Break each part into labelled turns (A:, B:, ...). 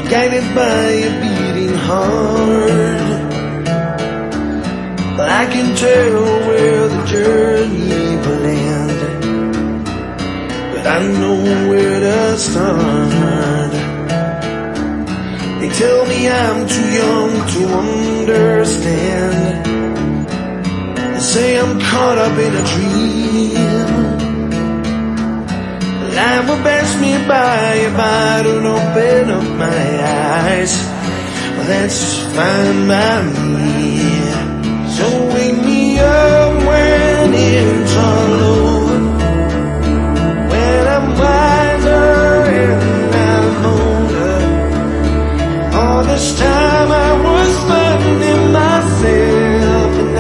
A: guided by a beating heart. But I can tell where the journey will end, but I know where to start. They tell me I'm too young to understand. They say I'm caught up in a dream. Life will pass me by if I don't open up my eyes. Well, that's fine by me. So wake me up when it's all over, when I'm wiser and I'm older. All this time I was finding myself, and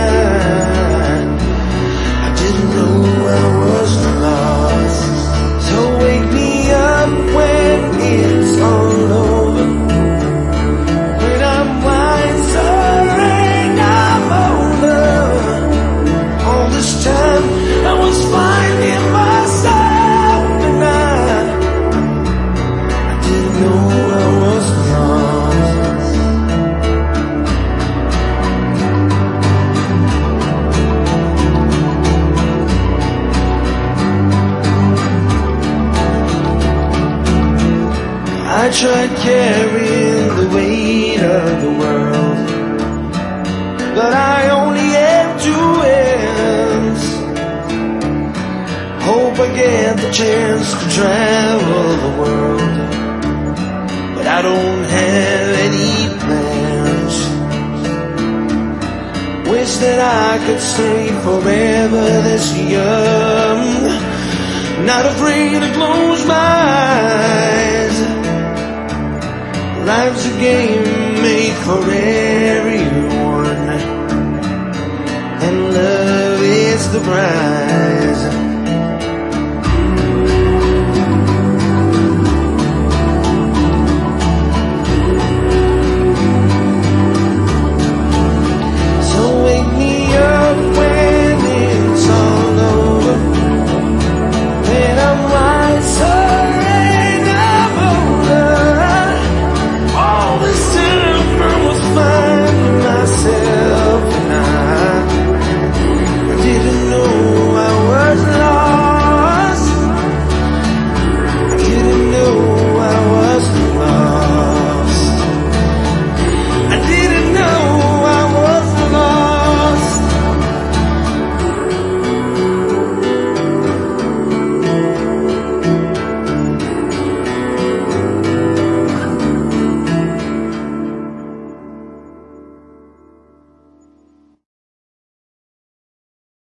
A: I didn't know I was lost. So wake me up when it's all over, when I'm wiser and I'm older. All this time I was finding myself, and I didn't know I was lost. I tried carrying the weight of the world, but I only had 2 hands. Hope I get the chance to travel the world, but I don't have any plans. Wish that I could stay forever this young, not afraid to close my eyes. Life's a game made for everyone, and love is the prize.